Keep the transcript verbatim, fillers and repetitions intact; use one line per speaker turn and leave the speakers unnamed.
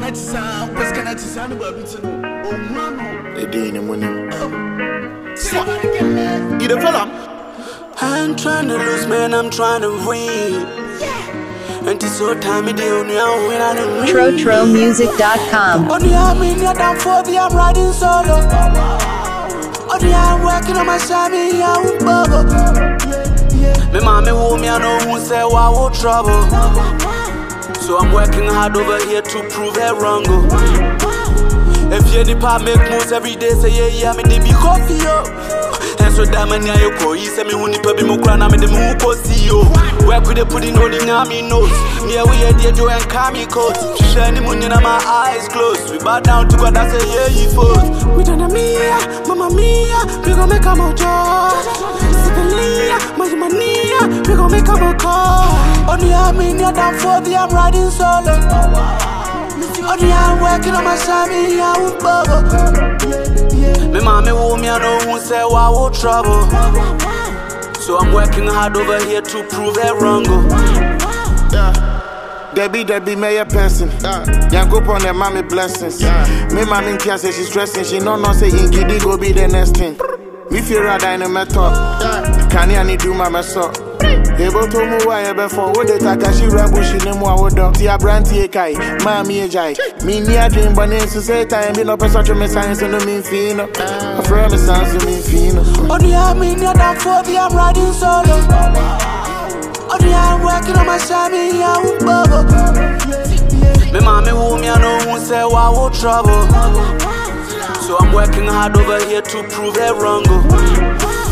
I'm trying to lose, man, I'm trying to win. And it's so time it is now when I don't win.
Tro Tro Music dot com.
On the arm in your damn phobia, I'm riding solo. On the arm working on my side, me, I will bubble. Me mommy hold me, I know who say why will trouble. So I'm working hard over here to prove it wrong. If you the part make moves every day, say yeah, yeah, me they be coffee, yo. And so that man, yeah, you go, he say me who ni baby mo cry, na me dem who go see yo. Work with the pudding holding on me nose. Me we here, dear Joe and Kami coat. Shiny moon in my eyes closed. We bow down to God, I say yeah, you first. We done a mia, mama mia, we gon' make a mojo. Sibelia, mama mia, we gon' make a mojo. On the arm in your damn phobia, I'm riding solo. On the arm working on my side, me, I will bubble. Me mommy hold me, I know who say why will trouble. So I'm working hard over here to prove it wrong.
Yeah. Debbie, Debbie, may a person. Young go on their mommy blessings. Me mommy can't say she's stressing. She no no say Inky go be the next thing. Me feel rather in a method. Can you need do my mess up? Able to move why before what they Takashi Rambushi name I would do. Tia Branty Kai, Mammy Jai. Me near dream but names to say time be no person me science and no mean fino. A friend me sounds to mean fino.
On the arm in your damn phobia, I'm riding solo. On the arm working on my side, me I will bubble. Me mommy hold me, I know who say why will trouble. So I'm working hard over here to prove it wrong.